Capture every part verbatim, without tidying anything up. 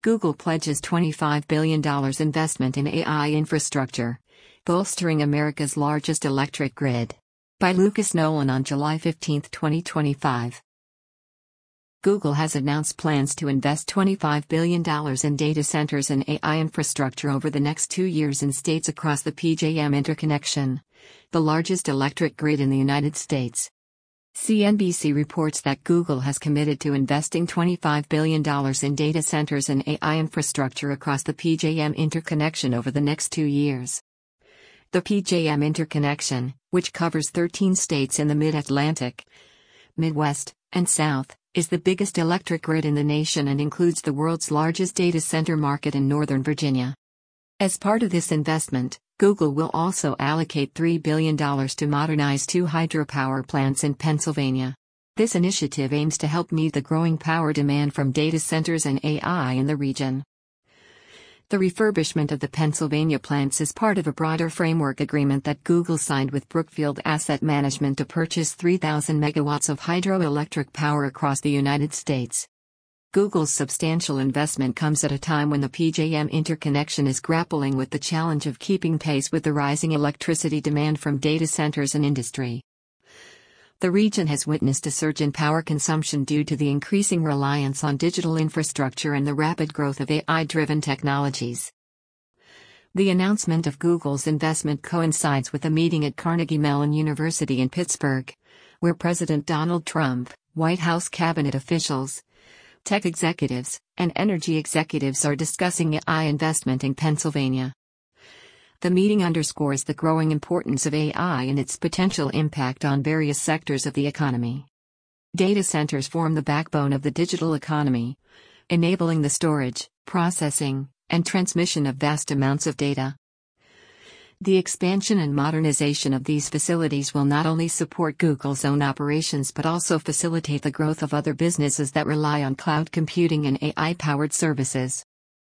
Google pledges twenty-five billion dollars investment in A I infrastructure, bolstering America's largest electric grid. By Lucas Nolan on July fifteenth, twenty twenty-five. Google has announced plans to invest twenty-five billion dollars in data centers and A I infrastructure over the next two years in states across the P J M interconnection, the largest electric grid in the United States. C N B C reports that Google has committed to investing twenty-five billion dollars in data centers and A I infrastructure across the P J M interconnection over the next two years. The P J M interconnection, which covers thirteen states in the Mid-Atlantic, Midwest, and South, is the biggest electric grid in the nation and includes the world's largest data center market in Northern Virginia. As part of this investment, Google will also allocate three billion dollars to modernize two hydropower plants in Pennsylvania. This initiative aims to help meet the growing power demand from data centers and A I in the region. The refurbishment of the Pennsylvania plants is part of a broader framework agreement that Google signed with Brookfield Asset Management to purchase three thousand megawatts of hydroelectric power across the United States. Google's substantial investment comes at a time when the P J M interconnection is grappling with the challenge of keeping pace with the rising electricity demand from data centers and industry. The region has witnessed a surge in power consumption due to the increasing reliance on digital infrastructure and the rapid growth of A I-driven technologies. The announcement of Google's investment coincides with a meeting at Carnegie Mellon University in Pittsburgh, where President Donald Trump, White House cabinet officials, tech executives, and energy executives are discussing A I investment in Pennsylvania. The meeting underscores the growing importance of A I and its potential impact on various sectors of the economy. Data centers form the backbone of the digital economy, enabling the storage, processing, and transmission of vast amounts of data. The expansion and modernization of these facilities will not only support Google's own operations but also facilitate the growth of other businesses that rely on cloud computing and A I-powered services.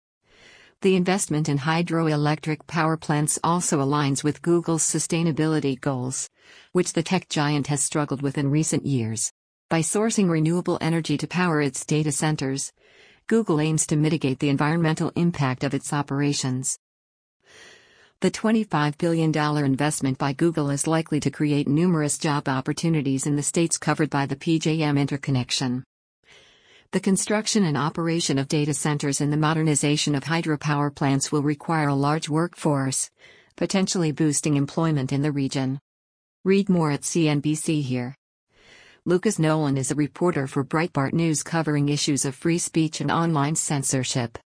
The investment in hydroelectric power plants also aligns with Google's sustainability goals, which the tech giant has struggled with in recent years. By sourcing renewable energy to power its data centers, Google aims to mitigate the environmental impact of its operations. The twenty-five billion dollars investment by Google is likely to create numerous job opportunities in the states covered by the P J M interconnection. The construction and operation of data centers and the modernization of hydropower plants will require a large workforce, potentially boosting employment in the region. Read more at C N B C here. Lucas Nolan is a reporter for Breitbart News covering issues of free speech and online censorship.